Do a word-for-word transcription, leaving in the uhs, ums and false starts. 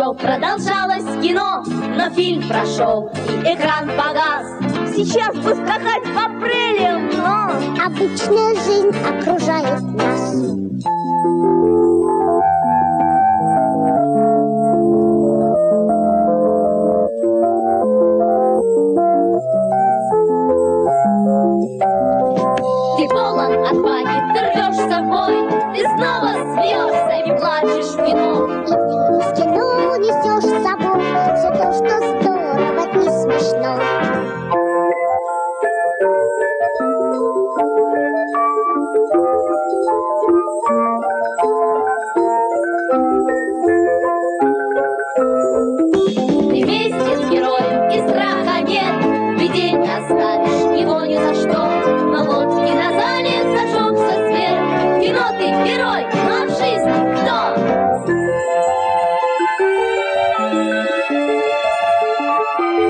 шоу продолжалось кино, но фильм прошел и экран погас. Сейчас бы скакать по прелиям, но обычная жизнь окружает нас. Ты полон отваги, ты рвешь с собой, ты снова смеешься и плачешь в кино. И в кино несешь с собой все то, что здорово и смешно. Ты вместе с героем и страха нет, людей не оставишь его ни за что. Но вот в кинозале зажегся свет, в кино ты герой, но в жизни кто?